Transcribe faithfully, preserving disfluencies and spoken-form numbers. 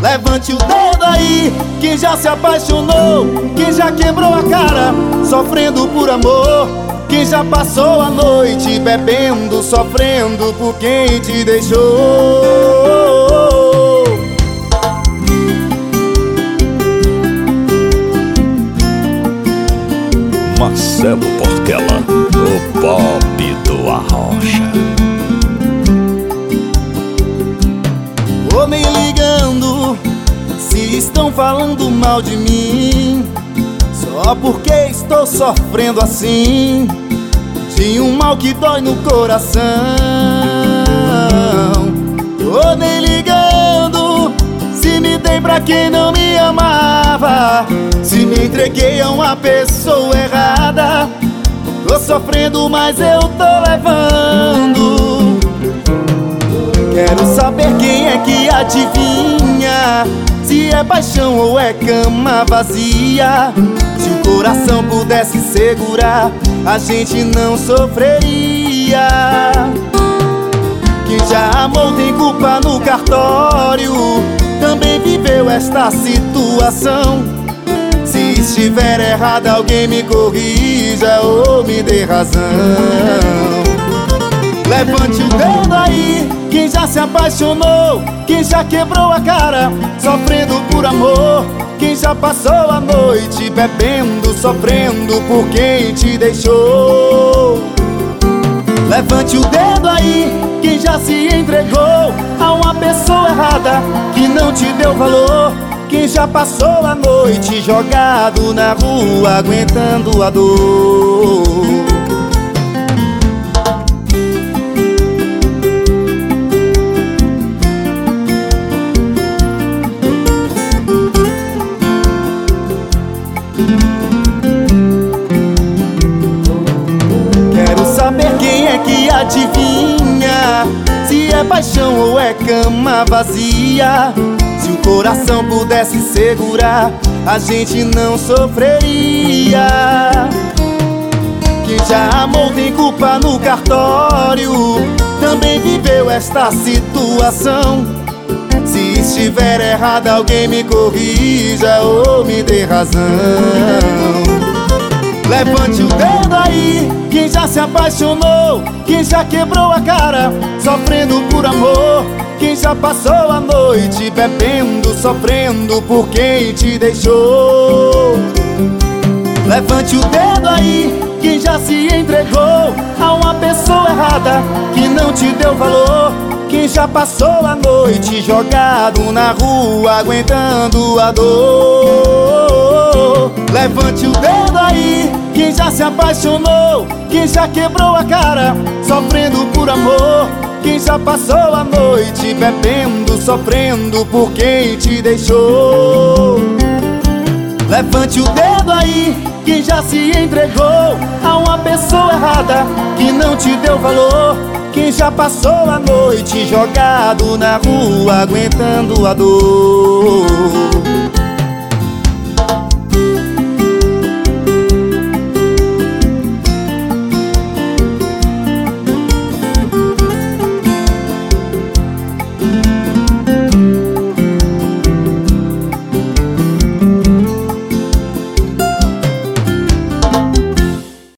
Levante o dedo aí, quem já se apaixonou, quem já quebrou a cara, sofrendo por amor. Quem já passou a noite bebendo, sofrendo por quem te deixou. Marcelo Portela, o Pop do Arrocha. Vou me ligando se estão falando mal de mim, só porque estou sofrendo assim, de um mal que dói no coração. Tô nem ligando se me dei pra quem não me amava, se me entreguei a uma pessoa errada. Tô sofrendo, mas eu tô levando. Quero saber quem é que adivinha, se é paixão ou é cama vazia. Se o coração pudesse segurar, a gente não sofreria. Quem já amou tem culpa no cartório, também viveu esta situação. Se estiver errado, alguém me corrija ou me dê razão. Levante o dedo aí, quem já se apaixonou, quem já quebrou a cara, sofrendo por amor. Quem já passou a noite bebendo, sofrendo por quem te deixou. Levante o dedo aí, quem já se entregou a uma pessoa errada, que não te deu valor. Quem já passou a noite jogado na rua, aguentando a dor. Quero saber quem é que adivinha, se é paixão ou é cama vazia. Se o coração pudesse segurar, a gente não sofreria. Quem já amou tem culpa no cartório, também viveu esta situação. Se estiver errado, alguém me corrija ou me dê razão. Levante o dedo aí, quem já se apaixonou, quem já quebrou a cara, sofrendo por amor. Quem já passou a noite bebendo, sofrendo por quem te deixou. Levante o dedo aí, quem já se entregou a uma pessoa errada, que não te deu valor. Quem já passou a noite jogado na rua, aguentando a dor. Levante o dedo aí, quem já se apaixonou, quem já quebrou a cara, sofrendo por amor. Quem já passou a noite bebendo, sofrendo por quem te deixou. Levante o dedo aí, quem já se entregou a uma pessoa errada, que não te deu valor. Quem já passou a noite jogado na rua, aguentando a dor.